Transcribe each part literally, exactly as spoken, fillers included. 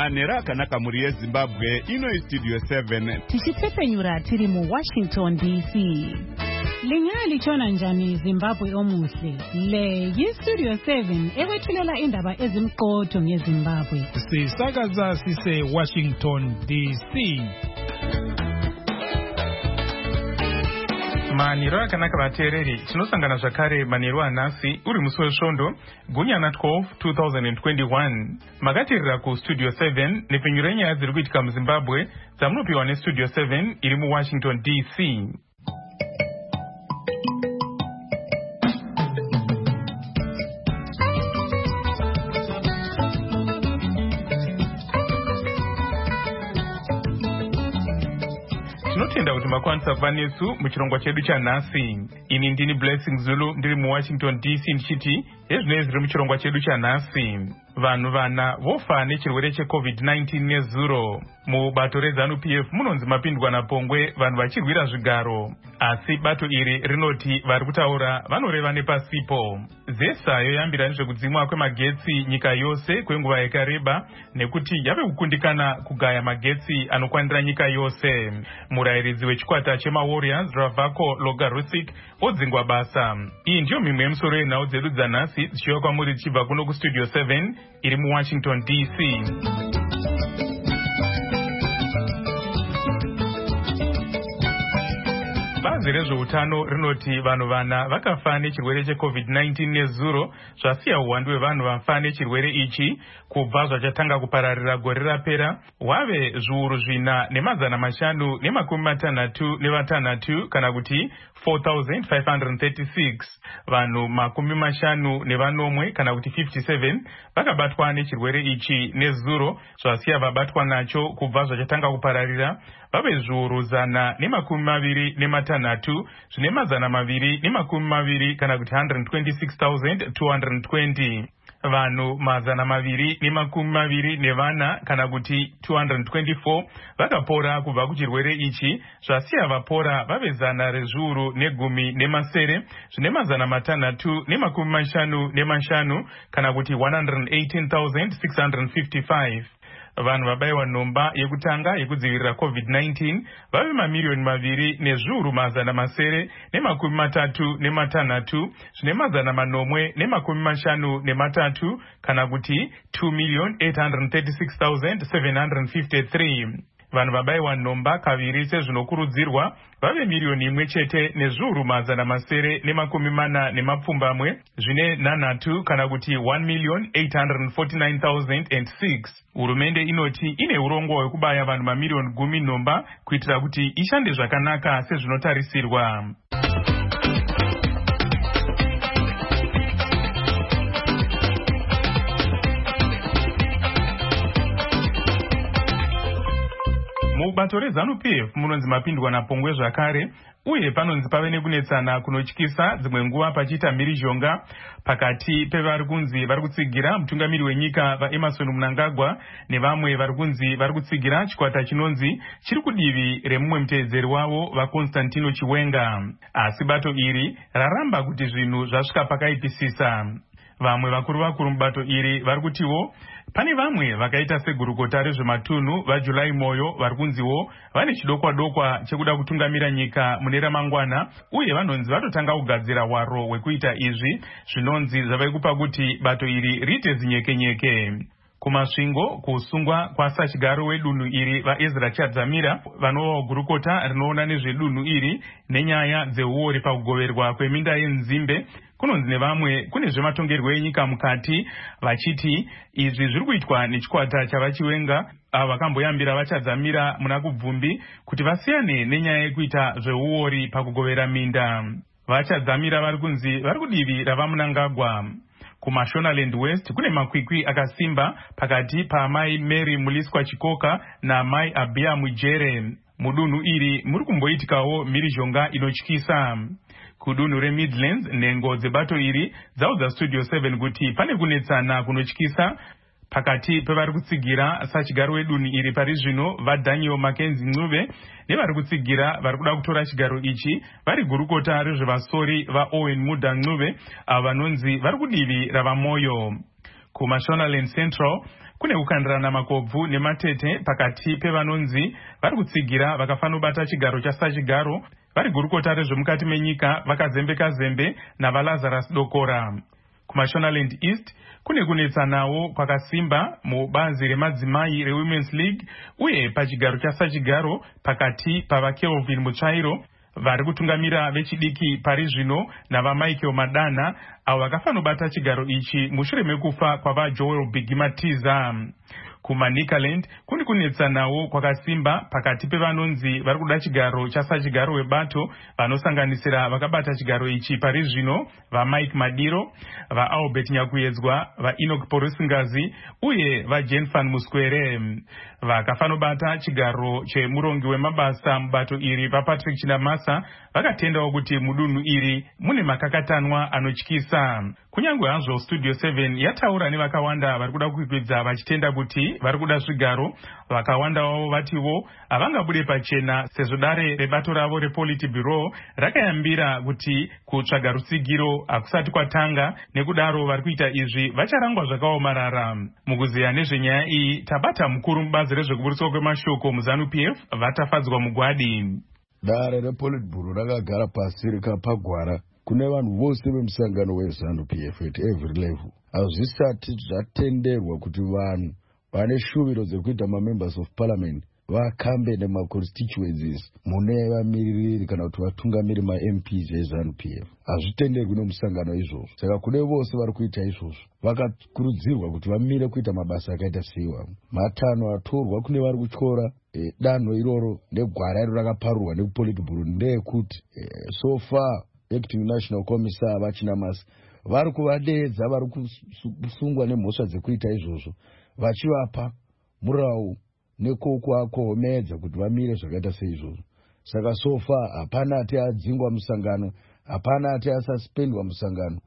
manera kanaka muri Zimbabwe ino studio seven tichitephenyura tiri mu Washington D C. Lingaya lichona njani Zimbabwe omuhle le yi studio seven ekwethulela indaba ezimqotho ngeZimbabwe sisakaza sise Washington D C. Maniro akanaka vateereri tinosangana zvakare maniro anhasi uri musi wesvondo gunyana twelve twenty twenty-one makateerera kustudio seven nepfenyuro yenyaya dziri kuitika muZimbabwe dzamunopiwa nestudio seven iri muWashington D C. Tinotenda kuti makwanisa kuva nesu muchirongwa chedu chanhasi. Ini ndini Blessing Zulu ndiri muWashington D C ndichiti ezvinei zviri muchirongwa chedu chanhasi. Vanhu vana vofa nechirwere checovid nineteen nezuro. Mubato reZANU P F munonzi mapindwa napongwe vanhu vachirwira zvigaro. Asi bato iri rinoti vari kutaura vanoreva nepasipo. Zesa yoyambira nezvekudzimwa kwemagetsi nyika yose kwenguva yakareba nekuti yave kukundikana kugaya magetsi anokwanira nyika yose. Murairidzi wechikwata chemaWarriors Ravako Logarusic odzingwa basa. Iyi ndiyo mimwe yemusoro yenhau dzedu dzanhasi dzichiuya kwamuri dzichibva kuno kustudio seven iri muWashington D C. Bazi rezveutano rinoti vanhu vana vakafa nechirwere checovid nineteen nezuro zvasiya uwandu hwevanhu vafa nechirwere ichi kubva zvachatanga kupararira gore rapera wave zviuru zvina nemazana mashanu nemakumi matanhatu nevatanhatu kana kuti four thousand five hundred thirty-six. Vanhu makumi mashanu nevanomwe kana kuti fifty-seven vakabatwa nechirwere ichi nezuro zvasiya vabatwa nacho kubva zvachatanga kupararira vave zviuru zana nemakumi maviri nematanhatu zvine mazana maviri nemakumi maviri kana kuti one hundred twenty-six thousand two hundred twenty. Vanhu mazana maviri nemakumi maviri nevana kana kuti two hundred twenty-four vakapora kubva kuchirwere ichi zvasiya vapora vave zana rezviuru negumi nemasere zvine mazana matanhatu nemakumi mashanu nemashanu kana kuti one hundred eighteen thousand six hundred fifty-five. Vanhu vabayiwa nhomba yekutanga yekudzivirira covid nineteen vave mamiliyoni maviri nezviuru mazana masere nemakumi matatu nematanhatu zvine mazana manomwe nemakumi mashanu nematatu kana kuti two million eight hundred thirty-six thousand seven hundred fifty-three. Vanhu vabayiwa nhomba kaviri sezvinokurudzirwa vave miliyoni imwe chete nezviuru mazana masere nemakumi mana nemapfumbamwe zvine nhanhatu kana kuti one million eight hundred forty-nine thousand six. Hurumende inoti ine urongwa hwekubaya vanhu mamiliyoni gumi nhomba kuitira kuti ishande zvakanaka sezvinotarisirwa. Mubato reZANU P F munonzi mapindwa napongwe zvakare uye panonzi pave nekunetsana kunotyisa dzimwe nguva pachiita mhirizhonga pakati pevari kunzi vari kutsigira mutungamiri wenyika vaEmmerson Mnangagwa nevamwe vari kunzi vari kutsigira chikwata chinonzi chiri kudivi remumwe muteedzeri wavo vaConstantino Chiwenga. Asi bato iri raramba kuti zvinhu zvasvika pakaipisisa. Vamwe vakuru vakuru mubato iri vari kutiwo pane vamwe vakaita segurukota rezvematunhu vaJuly Moyo vari kunziwo vane chidokwa dokwa chekuda kutungamira nyika mune ramangwana uye vanonzi vatotanga kugadzira hwaro hwekuita izvi zvinonzi zvave kupa kuti bato iri riite zinyekenyeke. Kumasvingo kusungwa kwasachigaro wedunhu iri vaEzra Chadzamira vanova gurukota rinoona nezvedunhu iri nenyaya dzeuori pakugoverwa kweminda yenzimbe kunonzi nevamwe kune zvematongerwo enyika mukati vachiti izvi zviri kuitwa nechikwata chavaChiwenga avo vakamboyambira vaChadzamira muna kubvumbi kuti vasiyane nenyaya yekuita zveuori pakugovera minda. VaChadzamira vari kunzi vari kudivi ravaMnangagwa. KumaShonaland West kune makwikwi akasimba pakati paamai Mary Muliswa Chikoka naamai Abia Mujere. Mudunhu iri muri kumboitikawo mhirizhonga inotyisa. Kudunhu reMidlands nhengo dzebato iri dzaudza studio seven kuti pane kunetsana kunotyisa pakati pevari kutsigira sachigaro wedunhu iri pari zvino vaDaniel Mackenzie Ncube nevari kutsigira vari kuda kutora chigaro ichi vari gurukota rezvevasori vaOwen Mudha Ncube avo vanonzi vari kudivi ravaMoyo. kuMashonaland Central kune kukandirana makobvu nematete pakati pevanonzi vari kutsigira vakafanobata chigaro chasachigaro vari gurukota rezvemukati menyika vakazembeka zembe navaLazarus Dokora. KuMashonaland East kune kunetsanawo kwakasimba mubazi remadzimai reWomen's League uye pachigaro chasachigaro pakati pavaKelvin Mutsvairo vari kutungamira vechidiki pari zvino navaMichael Madana avo vakafanobata chigaro ichi mushure mekufa kwavaJoel Bigimatiza. KuManicaland kune kunetsanawo kwakasimba pakati pevanonzi vari kuda chigaro chasachigaro webato vanosanganisira vakabata chigaro ichi pari zvino vaMike Madiro, vaAlbert Nyakuyedzwa, vaEnoch Porosingazi uye vaJenfan Muswere. Vakafanobata chigaro chemurongi wemabasa mubato iri vaPatrick Chinamasa vakatendawo kuti mudunhu iri mune makakatanwa anotyisa. Kunyange hazvo Studio seven yataura nevakawanda vari kuda kukwidza vachitenda kuti vari kuda zvigaro, vakawandawo vatiwo havangabude pachena sezvo dare rebato ravo rePolitburo rakayambira kuti kutsvaga rutsigiro hakusati kwatanga, nekudaro vari kuita izvi vacharangwa zvakaomarara. Mukuziya nezvenyaya iyi tabata mukuru mubazi rezvekuburiswa kwemashoko muZANU P F vatafadzwa mugwadi. Dare rePolitburo rakagara pasi rikapagwara kune vanhu vose vemusangano weZANU P F at every level. Hazvisati zvatenderwa kuti vanhu vane shuviro dzekuita mamembers of parliament vakambe nemaconstituencies mune vamiririri kana kuti vatungamiri maM Ps eZANU P F. Hazvitenderwi nemusangano izvozvo. Saka kune vose vari kuita izvozvo vakakurudzirwa kuti vamire kuita mabasa akaita seiwa. Matanho atorwa kune vari kutyora e, danho iroro negwara iro rakaparurwa nekuPolitburo ndeyekuti e, so far acting national commissar vaChinamasa vari kuvadeedza vari kusungwa nemhosva dzekuita izvozvo vachivapa murau nekukuvakohomedza kuti vamire zvakaita seizvozvo. Saka so far hapana ati adzingwa musangano, hapana ati asuspendwa musangano.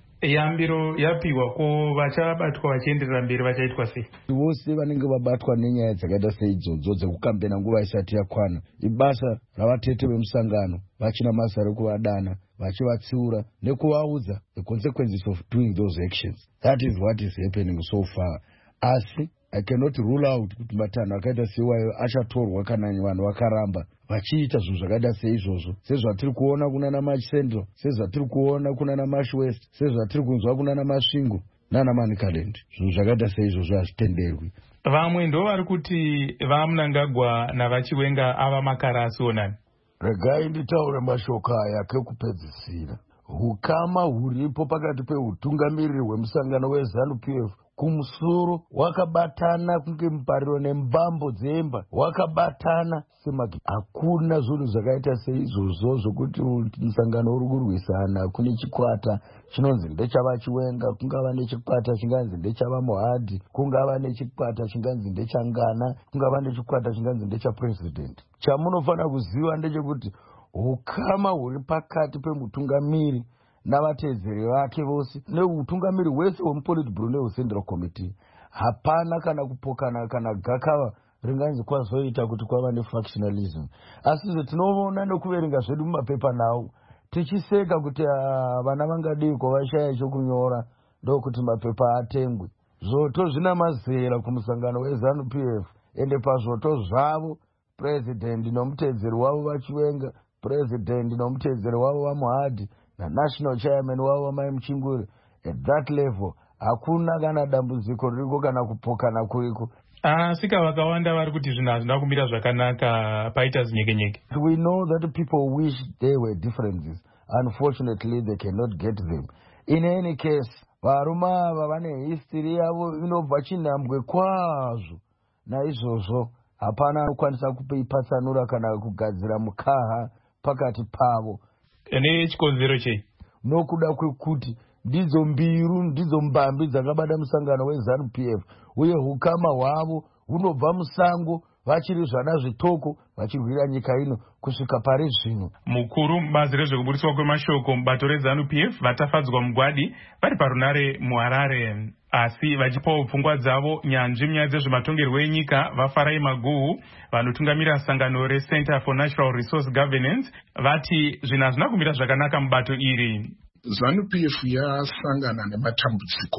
Yambiro yapiwa ko vachabatwa vachienderera mberi vachaitwa sei? Vose vanenge vabatwa nenyaya dzakaita seidzodzo dzekukambena nguva isati yakwana ibasa ravatete vemusangano vaChinamasa rekuvadana vachivatsiura nekuvaudza the consequences of doing those actions. That is what is happening so far. Asi I cannot rule out kuti matanho akaita seiwayo achatorwa kana vanhu vakaramba vachiita zvinhu zvakaita seizvozvo, sezvatiri kuona kunana March Central, sezvatiri kuona kunana March West, sezvatiri kunzwa kunana Masvingo nana Manicaland. Zvinhu zvakaita seizvozvo hazvitenderwi. Vamwe ndo vari kuti vaMnangagwa navaChiwenga ava makarasi onani. Regai nditaure mashoko aya kekupedzisira. Hukama huripo pakati peutungamiriri hwemusangano weZANU P F kumusoro wakabatana kunge mupariro nembambo dzemba wakabatana semagi. Hakuna zvinhu zvakaita seizvozvo zvokuti musangano uri kurwisana kune chikwata chinonzi ndechavaChiwenga, kungava nechikwata chinganzi ndechavaMuhadhi, kungava nechikwata chinganzi ndechangana, kungava nechikwata chinganzi ndechapresident. Chamunofanira kuziva ndechekuti hukama huri pakati pemutungamiri navatedzeri vake vose neutungamiri hwese hwemuPolitburo nehweCentral Committee. Hapana kana kupokana kana gakava ringanzi kwazoita kuti kwava nefactionalism. Asi zvetinoona nekuverenga zvedu mumapepa nawo tichiseka kuti vana vangadii kwavashaya chokunyora ndokuti mapepa atengwe. Zvoto zvina mazera kumusangano weZANU P F ende pazvoto zvavo president nomutedzeri wavo vaChiwenga, president nomutedzeri wavo vaMuhadhi na national chairman wavo vamai Muchinguri. At that level hakuna kana dambudziko ririko kana kupokana kuriko. Asika vakawanda vari kuti zvinhu hazvina kumira zvakanaka paita zinyekenyeke. We know that people wish there were differences. Unfortunately they cannot get them. In any case, varume ava vane history yavo inobva chinhambwe kwazvo. Naizvozvo hapana anokwanisa kuipatsanura kana kugadzira mukaha pakati pavo. Ene chikonzero chei? Nokuda kwekuti ndidzo mbiru ndidzo mbambi dzakabata musangano weZANU P F uye hukama hwavo hunobva musango vachiri zvana zvitoko vachirwira nyika ino kusvika pari zvino. Mukuru mubazi rezvekuburiswa kwemashoko mubato reZANU P F vatafadzwa mugwadi vari parunare muHarare. Asi vachipawo pfungwa dzavo nyanzvi munyaya dzezvematongerwo enyika vaFarai Maguhu vanotungamira sangano reCenter for Natural Resource Governance vati zvinhu hazvina kumira zvakanaka mubato iri. ZANU P F yasangana nematambudziko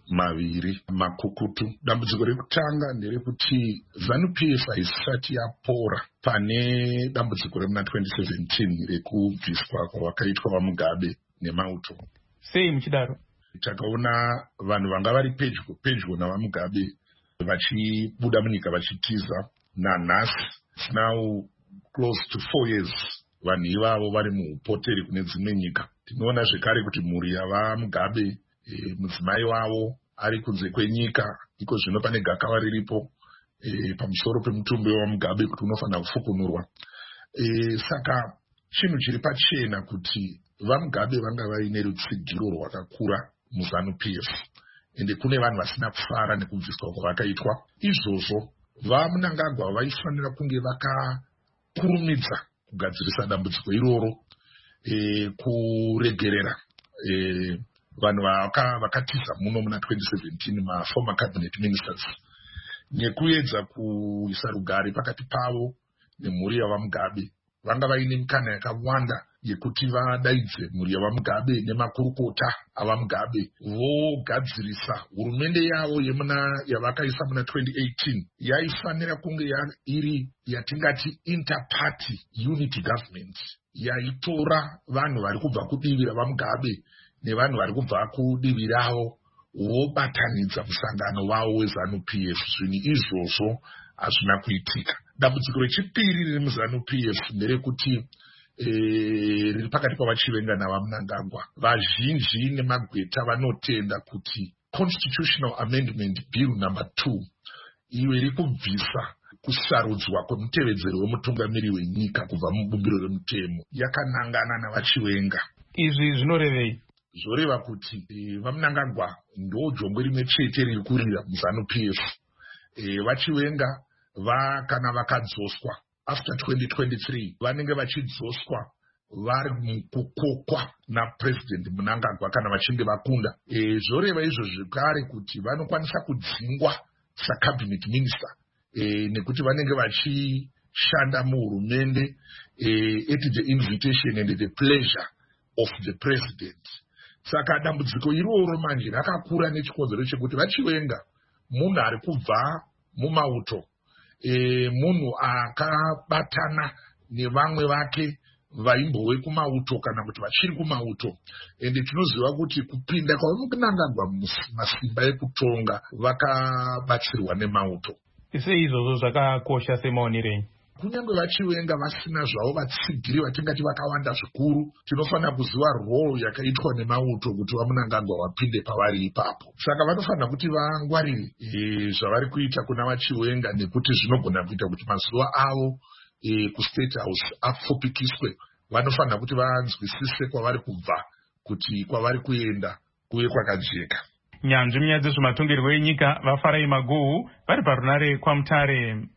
maviri makukutu. Dambudziko rekutanga nderekuti ZANU-P F haisati yapora pane dambudziko remuna twenty seventeen rekubviswa kwavakaitwa vaMugabe neMauto. Sei muchidaro? Takaona vanhu vanga vari pedyo pedyo navaMugabe vachibuda munyika vachitiza. Nanhasi it's now close to four years vanhu ivavo vari muupoteri kune dzimwe nyika. Tinoona zvekare kuti mhuri yavaMugabe e, mudzimai wavo ari kunze kwenyika. Iko zvino pane gakava riripo e, pamusoro pemutumbi waMugabe kuti unofanira kufukunurwa. E, saka chinhu chiri pachena kuti vaMugabe vanga vaine rutsigiro rwakakura muZANU-P F ende kune vanhu vasina kufara nekubviswa kwavakaitwa. Izvozvo vaMnangagwa vaifanira kunge vakakurumidza kugadzirisa dambudziko iroro e, kuregerera e, vanhu vakatiza muno muna twenty seventeen maformer cabinet ministers nekuedza kuisa rugare pakati pavo nemhuri yavaMugabe. Vanga vaine mikana yakawanda yekuti vadaidze mhuri yavaMugabe nemakurukota avaMugabe vogadzirisa hurumende yavo yemuna yavakaisa muna twenty eighteen yaifanira kunge iri yatingati interparty unity government yaitora vanhu vari kubva kudivi ravaMugabe nevanhu vari kubva kudivi ravo vobatanidza musangano wavo weZANU-P F. Zvinhu izvozvo hazvina kuitika. Dambudziko rechipiri riri muZANU-P F nderekuti e, riri pakati pavaChivenga navaMnangagwa. Vazhinji nemagweta vanotenda kuti constitutional amendment bill number two iyo iri kubvisa kusarudzwa kwemutevedzeri wemutungamiri wenyika kubva mubumbiro remutemo yakanangana navaChivenga. Izvi zvinorevei? Zvoreva kuti e, vaMnangagwa ndo jongwe rimwe chete riri kurira muZANU-P F. E, vaChivenga va kana vakadzoswa after twenty twenty-three vanenge vachidzoswa vari mukukokwa naPresident Mnangagwa kana vachinge vakunda. E, zvoreva izvo zvekare kuti vanokwanisa kudzingwa sacabinet minister e, nekuti vanenge vachishanda muhurumende e, at the invitation and the pleasure of the president. Saka dambudziko iroro manje rakakura nechikonzero chekuti vaChivenga munhu ari kubva muMauto e, munhu akabatana nevamwe vake vaimbove kuMauto kana kuti vachiri kuMauto. Ende tinoziva kuti kupinda kwavaMnangagwa masimba ekutonga vakabatsirwa neMauto. Sei izvozvo zvakakosha semaonirei? Kunyange vaChivenga vasina zvavo vatsigiri vatingati vakawanda zvikuru, tinofanira kuziva role yakaitwa neMauto kuti vaMnangagwa vapinde pavari ipapo. Saka vanofanira kuti vangwarire e, zvavari kuita kuna vaChivenga nekuti zvinogona kuita kuti mazuva avo e, kuState House apfupikiswe. Vanofanira kuti vanzwisise kwavari kubva kuti kwavari kuenda kuve kwakajeka. Nyanzvi munyaya dzezvematongerwo enyika vaFarai Maguhu vari parunare kwaMutare.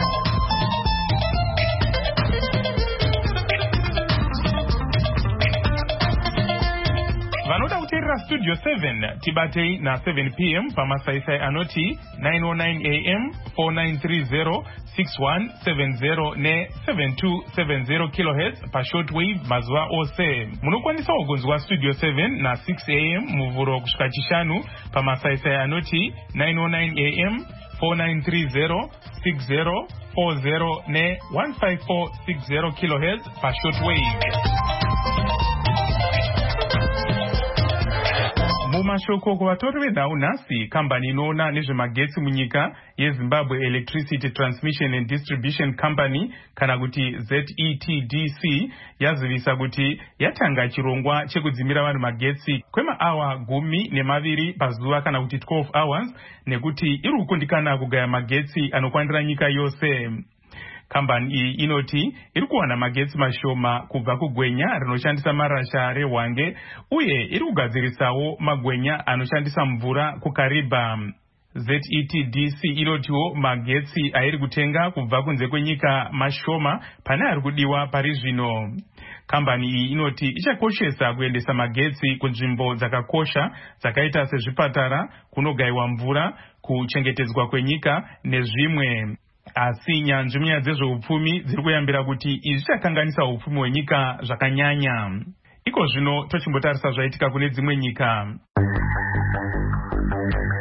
Vanoda kuteerera Studio seven tibatei na seven p m pamasaisai anoti nine oh nine a m four nine three zero six one seven zero ne seven two seven zero kilohertz pashortwave mazuva ose. Munokwanisa kugonzwa Studio seven na six a m muvhuro kusvika chishanu pamasaisai anoti nine oh nine a m four nine three zero six zero four zero ne one five four six zero kilohertz pashortwave. Mumashoko kuvatori venhau nhasi, kambani inoona nezvemagetsi munyika yeZimbabwe Electricity Transmission and Distribution Company kana kuti Z E T D C yazivisa kuti yatanga chirongwa chekudzimira vanhu magetsi kwemaawa gumi nemaviri pazuva kana kuti twelve hours nekuti iri kukundikana kugaya magetsi anokwanira nyika yose. Kambani iyi inoti iri kuwana magetsi mashoma kubva kugwenya rinoshandisa marasha rehwange uye iri kugadzirisawo magwenya anoshandisa mvura kuKariba. Z E T D C inotiwo magetsi airi kutenga kubva kunze kwenyika mashoma pane ari kudiwa pari zvino. Kambani iyi inoti ichakoshesa kuendesa magetsi kunzvimbo dzakakosha dzakaita sezvipatara, kunogayiwa mvura, kuchengetedzwa kwenyika nezvimwe. Asi nyanzvi munyaya dzezveupfumi dziri kuyambira kuti izvi zvichakanganisa upfumi hwenyika zvakanyanya. Iko zvino tochimbotarisa zvaitika kune dzimwe nyika.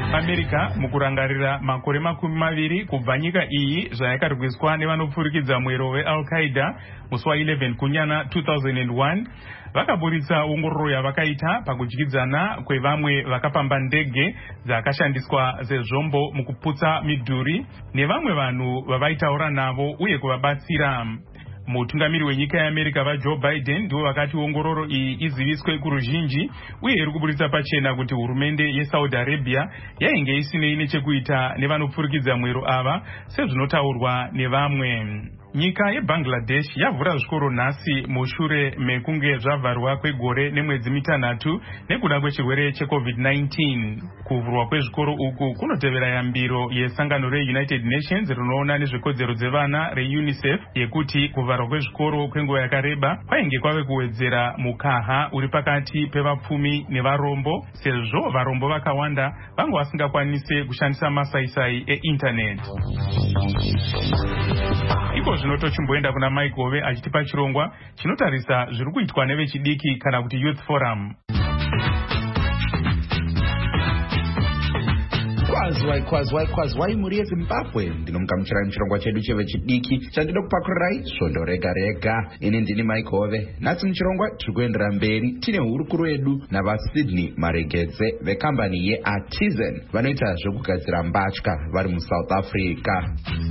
America mukurangarira makore makumi maviri kubva nyika iyi zvayakarirwiswa nevanopfurikidza mwero veAl-Qaeda musi wa eleven kunyana two thousand one vakaburitsa ongororo yavakaita pakudyidzana kwevamwe vakapamba ndege dzakashandiswa sezvombo mukuputsa midhuri nevamwe vanhu vavaitaura navo uye kuvabatsira. Mutungamiri wenyika yeAmerica vaJoe Biden ndivo vakati ongororo iyi iziviswe kuruzhinji uye iri kuburitsa pachena kuti hurumende yeSaudi Arabia yainge isinei nechekuita nevanopfurikidza mwero ava sezvinotaurwa nevamwe. Nyika yeBangladesh yavhura zvikoro nhasi mushure mekunge zvavharwa kwegore nemwedzi mitanhatu nekuda kwechirwere cheCovid nineteen. Kuvhurwa kwezvikoro uku kunotevera yambiro yesangano reUnited Nations rinoona nezvekodzero dzevana reUNICEF yekuti kuvharwa kwezvikoro kwenguva yakareba kwainge kwave kuwedzera mukaha uri pakati pevapfumi nevarombo sezvo varombo vakawanda vange vasingakwanise kushandisa masaisai einternet. Iko zvino tochimboenda kuna Mike Hove achitipa chirongwa chinotarisa zviri kuitwa nevechidiki kana kuti Youth Forum. Kwazwai kwazwai kwazwai muri yeZimbabwe, ndinomugamuchirai muchirongwa chedu chevechidiki chandinoda kupakurirai svondo rega rega. Ini ndini Mike Hove. Nhasi muchirongwa tiri kuendera mberi tine hurukuru yedu navaSydney Maregedze vekambani yeArtisan vanoita zvekugadzira mbatya vari muSouth Africa.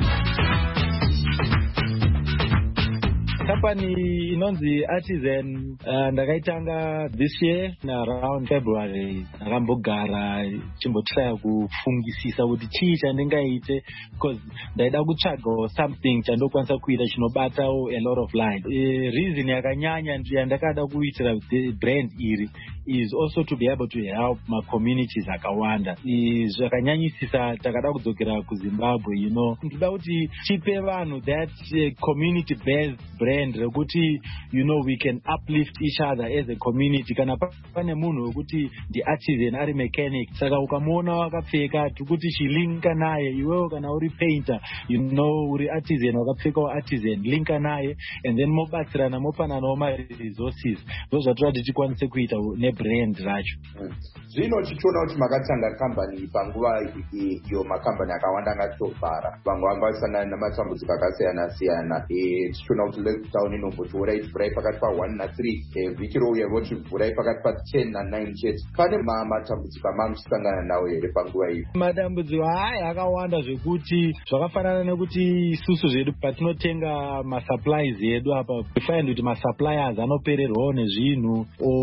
Company inonzi Artisan uh, ndakaitanga this year na around February. Ndakambogara chimbotraya kufungisisa kuti chii chandingaite because ndaida kutsvaga something chandokwanisa kuita chinobatawo a lot of life. Uh, reason yakanyanya yandakada kuitira the brand iri is also to be able to help my communities akawanda. Zvakanyanyisisa takada kudzokera kuZimbabwe, you know. Ndoda kuti tipe vanhu that uh, community based brand rekuti you know we can uplift each other as a community. Kana pane munhu wekuti the artisan ari mechanic saka ukamuona wakapfeka tukuti chilinka naye iwewe, kana uri painter you know uri artisan wakapfeka wa artisan linka naye and then mobatsirana mopananawo ma resources ndo zvatira tichikwanise kuita nebrand racho. Zvino tichiona kuti makatanga kambani panguva iyo makambani akawanda angatobvara vamwe vanga vasangana namatambudziko akasiyana siyana. Tichiona kuti lockdown inombovhurai vhurai pakati pa one na three, vhiki rouya voti vhurai pakati pa ten na nine chete. Pane matambudziko amamusangana nawo here panguva iyo? Matambudziko haya akawanda zvekuti zvakafanana nekuti isusu zvedu patinotenga masupplies edu apa find kuti masuppliers anopererwawo nezvinhu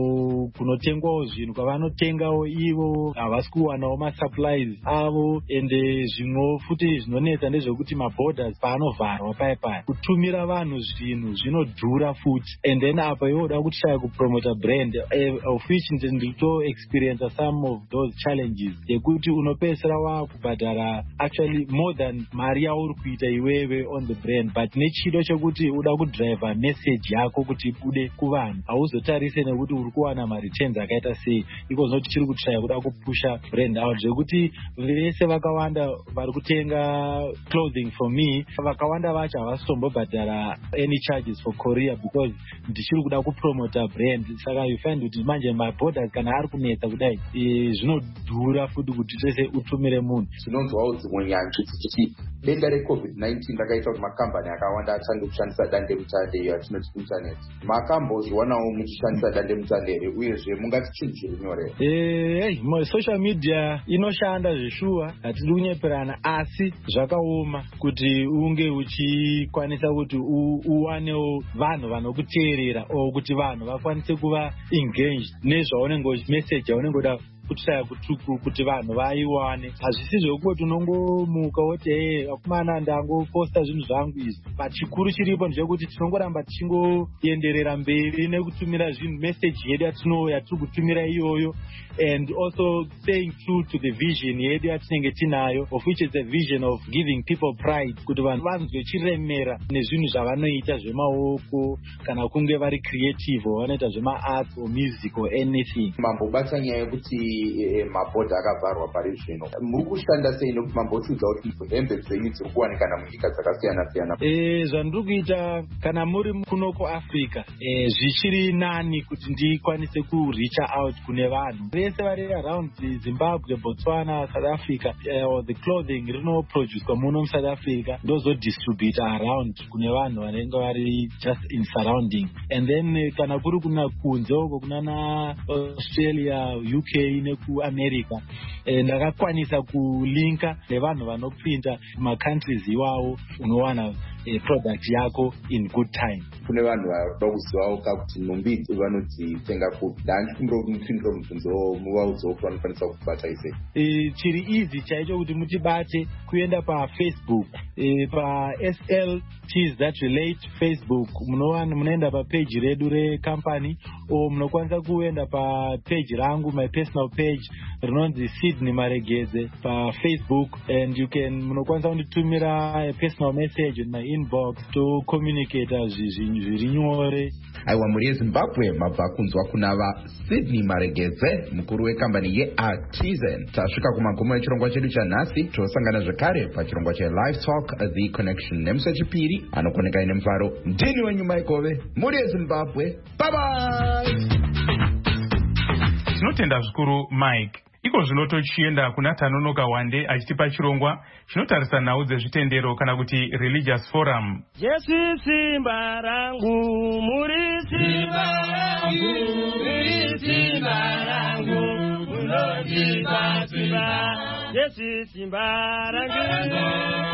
o kunotengwawo zvinhu kwavanotengawo ivo havasi kuwanawo masupplies avo. Ende zvimwe futi zvinonetsa ndezvekuti maborders paanovharwa paya paya kutumira vanhu zvinhu zvinodhura futi, and then apa yoda kushaya kupromota brand uh, of which ndito experience some of those challenges yekuti unopesera wakubhadhara actually more than mari yauri kuita iwewe on the brand, but nechido chekuti uda kudrive message yako kuti bude kuvanhu hauzotarise nekuti uri kuwana mareturns akaita sei. Iko zvinoti chiri kushaya kuda kupusha brand out zvekuti vese vakawanda vari kutenga clothing from me vakawanda vacho havasitombobhadhara any charges for Korea because ndichiri kuda kupromota brand. Saka you find kuti manje maborders kana ari kunetsa kudai zvinodhura futi kuti tese utumire munhu. Zvinonzwawo dzimwe nyanzvi dzichiti denda reCovid nineteen rakaita kuti makambani akawanda atange kushandisa dandemutande iyo yatinoti internet. Makambozvionawo muchishandisa dandemutande here uyezve mungati chinhu chiri nyore? Eh, social media inoshanda zveshuwa, hatidi kunyeperana, asi zvakaoma kuti unge uchikwanisa kuti uwanewo vanhu vanokuteerera o kuti vanhu vakwanise kuva engaged nezvaunenge message yaunenge uda kutsaya kutuku kuti vanhu vaiwane. Hazvisi zvekuti unongomuka woti hey akumana ndangoposta zvinhu zvangu izvi, but chikuru chiripo ndechekuti tinongoramba tichingoenderera mberi nekutumira zvinhu message yedu yatino yatiri kutumira iyoyo, and also staying true to the vision yedu yatinenge tinayo, of which is a vision of giving people pride, kuti vanhu vanzwe chiremera nezvinhu zvavanoita zvemaoko kana kunge vari creative vanoita zvemaarts or music or anything. Mambobata nyaya yekuti kuti mabhodha akavharwa pari zvino. Muri kushanda sei nokuti mambotiudza kuti hembe dzenyu dziri kuwanikana munyika dzakasiyana siyana? Zvandiri kuita kana muri kuno kuAfrica zvichiri nani kuti ndikwanise kuricha out kune vanhu vese vari around Zimbabwe, Botswana, South Africa. Uh, the clothing rinoproducwa muno muSouth Africa ndozodistribute around kune vanhu vanenge vari just in surrounding. And then uh, kana kuri kuna kunze uko kuna na Australia, U K nekuAmerica, eh, ndakakwanisa kulinka nevanhu vanoprinta macountries iwawo unowana eh, product yako in good time. Kune vanhu varoda kuzivawo kuti nhumbi vanodzitenga kupi. Ndandikumbokumbira mubvunzo muvaudza kuti vanokwanisa kubata ise. Eh, chiri easy chaicho kuti mutibate kuenda pa Facebook, eh, pa S L Ts that relate Facebook munowana munoenda pa page redu re company, o munokwanisa kuenda pa page rangu, my personal page rinonzi Sydney Maregedze pa Facebook, and you can munokwanisa kunditumira a personal message in my inbox to communicate zviri nyore. Aiwa, muri yeZimbabwe mabva kunzwa kuna va Sydney Maregedze, mukuru wekambani yeArtisan. Tasvika kumagumo echirongwa chedu chanhasi. Tosangana zvakare pachirongwa cheLive Talk The Connection nemusi wechipiri anokoneka ine mufaro. Ndini wenyu Maikove, muri yeZimbabwe. Bye bye. Tinotenda zvikuru Mike. Iko zvino tochienda kuna Tanonoka Wande achitipa chirongwa chinotarisa nhau dzezvitendero kana kuti religious forum. Jesu simba rangu, muri simba rangu, muri simba rangu, munodipa simba. Jesu simba rangu.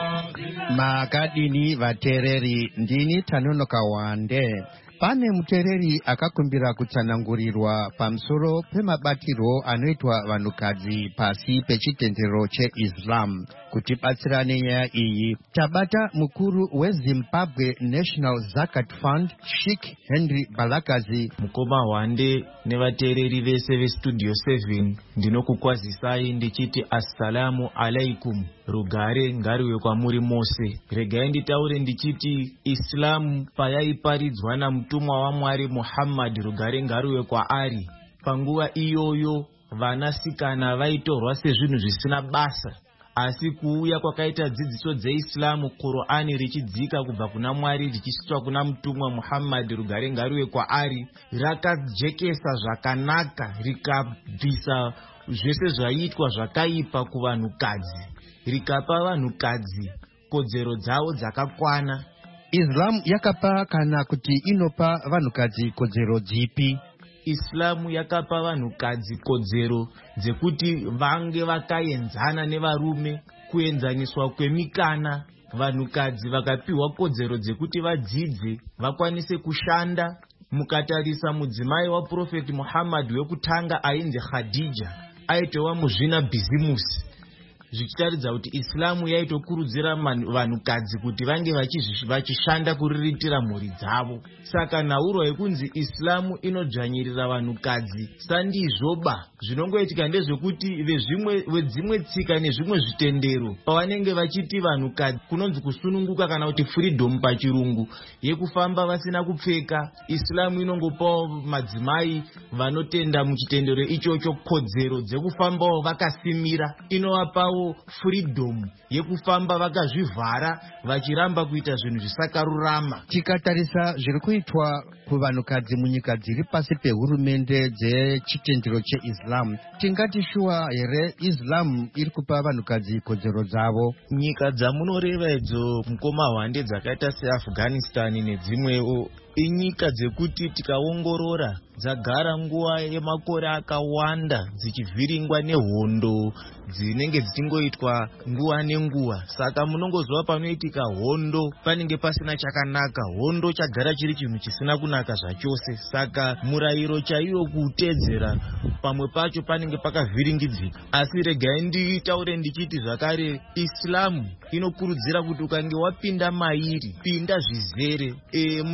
Makadini vatereri, ndini Tanonoka Wande. Pane mutereri akakumbira kutsanangurirwa pamusoro pemabatiro anoitwa vanhukadzi pasi pechitendero cheIslam. Kuti batsirane nyaya iyi, tabata mukuru weZimbabwe National Zakat Fund, Sheikh Henry Balakazi. Mukoma Wande nevatereri vese veStudio seven, ndinokukwazisai ndichiti assalamu alaikum. Rugare ngariwe kwamuri mose. Regai nditaure ndichiti Islam payaiparidzwa namutumwa waMwari Muhammad, rugare ngariwe kwaari, panguva iyoyo vanasikana vaitorwa sezvinhu zvisina basa. Asi kuuya kwakaita dzidziso dzeIslamu, Qur'ani richidzika kubva kuna Mwari richisvika kuna mutumwa Muhammad, rugare ngariwe kwaari, rakajekesa zvakanaka rikabvisa zvese zvaiitwa zvakaipa kuvanhukadzi, rikapa vanhukadzi kodzero dzavo dzakakwana. Islam yakapa kana kuti inopa vanhukadzi kodzero dzipi? Islamu yakapa vanhukadzi kodzero dzekuti vange vakaenzana nevarume, kuenzaniswa kwemikana. Vanhukadzi vakapiwa kodzero dzekuti vadzidze, vakwanise kushanda. Mukatarisa mudzimai waProfeti Muhammad wekutanga ainzi Khadija, aitova muzvina bhizimusi, zvichitaridza kuti Islamu yaitokurudzira vanhukadzi kuti vange vachishanda kuriritira mhuri dzavo. Saka nhauro yekunzi Islamu inodzvanyirira vanhukadzi sandizvoba. Zvinongoitika ndezvekuti vezvimwe vedzimwe tsika nezvimwe zvitendero pavanenge vachiti vanhukadzi kunonzi kusununguka kana kuti freedom pachirungu, yekufamba vasina kupfeka, Islamu inongopawo madzimai vanotenda muchitendero ichocho kodzero dzekufambawo vakasimira. Inovapawo freedom yekufamba vakazvivhara vachiramba kuita zvinhu zvisakarurama. Tikatarisa zviri kuitwa kuvanhukadzi munyika dziri pasi pehurumende dzechitendero cheIslam, tingati shuwa here Islam iri kupa vanhukadzi kodzero dzavo? Nyika dzamunoreva idzo Mukoma Wande dzakaita seAfghanistan nedzimwewo inyika dzekuti tikaongorora dzagara nguva yemakore akawanda dzichivhiringwa nehondo dzinenge dzichingoitwa nguva nenguva. Saka munongozva panoitika hondo panenge pasina chakanaka, hondo chagara chiri chinhu chisina kunaka zvachose. Saka murayiro chaiyo kuutedzera pamwe pacho panenge pakavhiringidzika. Asi regai nditaure ndichiti zvakare Islamu inokurudzira kuti ukange wapinda mairi, pinda zvizere. E, muchaona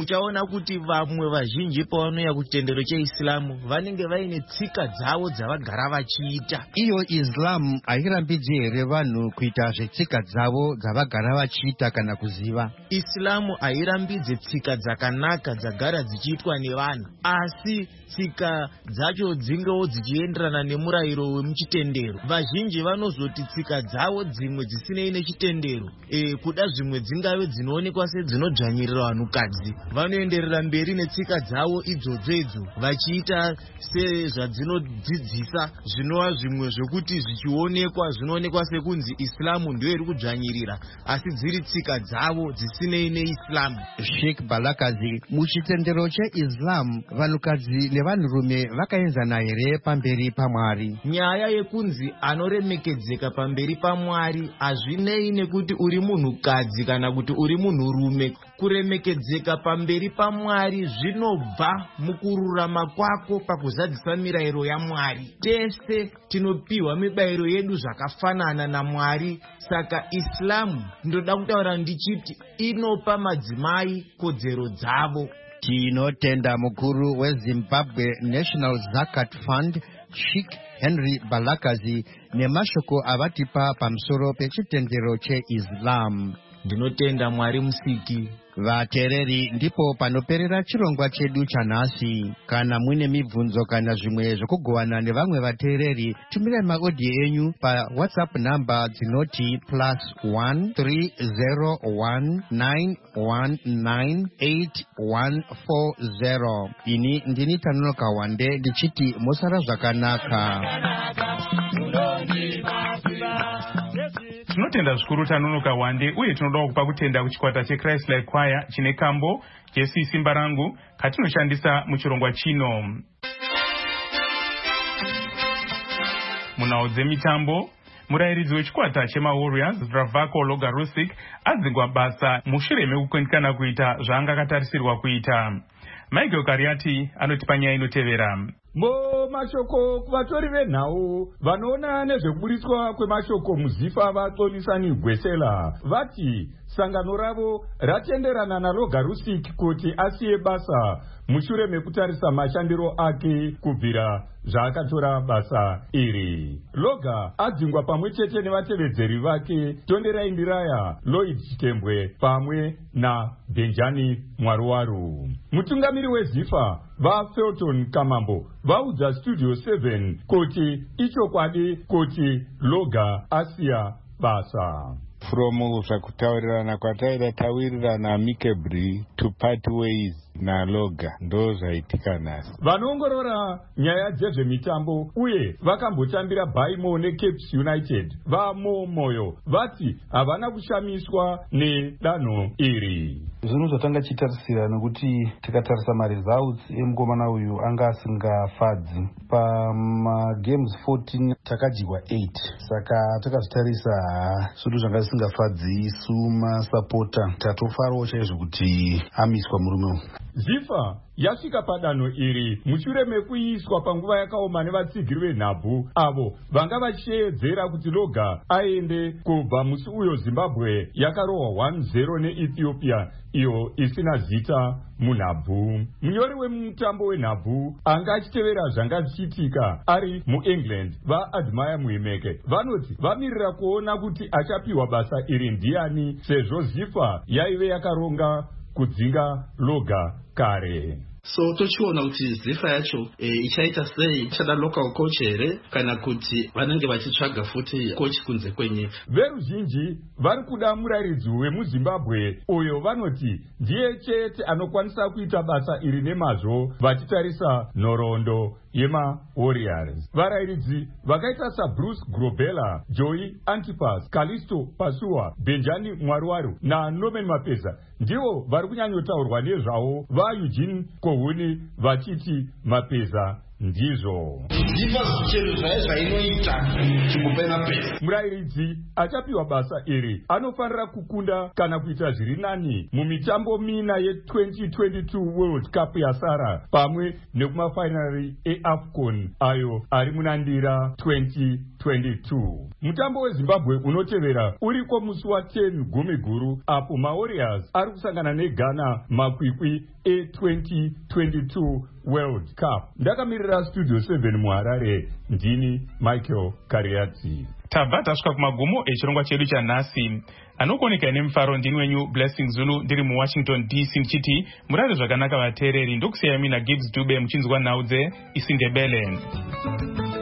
kuti vamwe vazhinji pavanouya kuchitendero cheislamu vanenge vaine tsika dzavo dzavagara vachiita. Iyo Islam hairambidzi here vanhu kuita zvetsika dzavo dzavagara vachiita kana kuziva? Islamu hairambidze tsika dzakanaka dzagara dzichiitwa nevanhu, asi tsika dzacho dzingewo dzichienderana nemurayiro wemuchitendero. Vazhinji vanozoti tsika dzavo dzimwe dzisinei nechitendero, e, kuda zvimwe dzingave dzinoonekwa sedzinodzvanyirira vanhukadzi, vanoenderera mberi netsika dzavo idzodzo idzo vachiita sezvadzinodzidzisa zvinova zvimwe zvokuti zvichionekwa zvinoonekwa sekunzi Islamu ndiyo iri kudzvanyirira, asi dziri tsika dzavo dzisinei neIslamu. Sheikh Balakazi, muchitendero cheIslam vanhukadzi nevanhurume vakaenzana here pamberi paMwari? Nyaya yekunzi anoremekedzeka pamberi paMwari hazvinei nekuti uri munhukadzi kana kuti uri munhurume. Kuremekedzeka pamberi paMwari zvinobva mukururama kwako pakuzadzisa mirayiro yaMwari. Tese tinopiwa mibayiro yedu zvakafanana naMwari. Saka Islamu ndoda kutaura ndichiti inopa madzimai kodzero dzavo. Tinotenda mukuru weZimbabwe National Zakat Fund Sheikh Henry Balakazi nemashoko avatipa pamusoro pechitendero cheIslam. Ndinotenda Mwari Musiki. Vatereri, ndipo panoperera chirongwa chedu chanhasi. Kana muine mibvunzo kana zvimwe zvokugovana nevamwe vatereri, tumirai maaudio enyu pa WhatsApp namba dzinoti plus one three zero one nine one nine eight one four zero. Ini ndini Tanonoka Wande ndichiti musara zvakanaka. Tinotenda zvikuru Tanonoka Wande, uye tinoda kupa kutenda kuchikwata cheChrist Like Choir chine kambo Jesu Simba Rangu katinoshandisa muchirongwa chino. Munhau dzemitambo, murairidzi wechikwata chemaWarriors Zdravko Logarusic adzingwa basa mushure mekukundikana kuita zvaangakatarisirwa kuita. Michael Kariati anotipa nyaya inotevera. Mo mashoko kuvatori venhau vanoona nezvekuburitswa kwemashoko muZIFA vaTonisani Gwesela vati sangano ravo ratenderana naLogarusic kuti asiye basa mushure mekutarisa mashandiro ake kubvira zvaakatora basa iri. Loga adzingwa pamwe chete nevatevedzeri vake Tonderai Ndiraya, Lloyd Chitembwe pamwe naBenjani Mwaruwaru. Mutungamiri weZIFA vaFelton Kamambo vaudza Studio seven kuti ichokwadi kuti Loga asiya basa. From zvakutaurirana kwataida tawirirana amicably to part ways na Loga ndo zvaitika nhasi. Vanoongorora nyaya dzezvemitambo uye vakambotambira Baimo neCapes United vamo moyo vati havana kushamiswa nedanho iri. Zvinhu zvatanga chitarisira nokuti tikatarisa maresults emukomana uyu anga asingafadzi. Pamagames fourteen takadyiwa eight, saka takazvitarisa zvinhu zvanga zvisingafadzi isu masapota tatofarawo chaizvo kuti amiswa murume. ZIFA yasvika padanho iri mushure mekuiswa panguva yakaoma nevatsigiri venhabvu avo vanga vachiedzera kuti Loga aende kubva musi uyo Zimbabwe yakarohwa one zero neEthiopia iyo isina zita munhabvu. Munyori wemutambo wenhabvu anga achitevera zvanga zvichiitika ari muEngland vaAdmire Muhimeke vanoti vamirira kuona kuti achapiwa basa iri ndiani, sezvo ZIFA yaive yakaronga kudzinga Loga kare. So tochiona kuti ZIFA yacho e, ichaita sei, ichada local coach here kana kuti vanenge vachitsvaga futi coach kunze kwenyika. Veruzhinji vari kuda murairidzi wemuZimbabwe uyo vanoti ndiye chete anokwanisa kuita basa iri nemazvo vachitarisa nhoroondo yemaWarriors. Varairidzi vakaita saBruce Grobela, Joey Antipas, Kalisto Pasua, Benjani Mwaruwaru naNorman Mapeza ndivo vari kunyanyotaurwa nezvavo vaEugene Kohuni vachiti Mapeza ndizvo zipa chero zvaye zvainoita chikupena pesa. Murairidzi achapiwa basa iri anofanira kukunda kana kuita zviri nani mumitambo mina ye-twenty twenty-two World Cup yasara pamwe nekumafainari eAFCON ayo ari munandira twenty twenty-two. Mutambo weZimbabwe unotevera uriko musi wa10 gumi guru apo maWarriors ari kusangana neGhana makwikwi e-twenty twenty-two World Cup. Ndakamirira Studio seven muHarare, ndini Michael Kariatsi. Tabva tasvika kumagumo echirongwa chedu chanhasi. Anokuoneka nemufaro ndini wenyu Blessing Zulu ndiri muWashington D C ndichiti murare zvakanaka vateereri. Ndokusiyai mina Gibbs Dube muchinzwa nhau dzeIsindebele.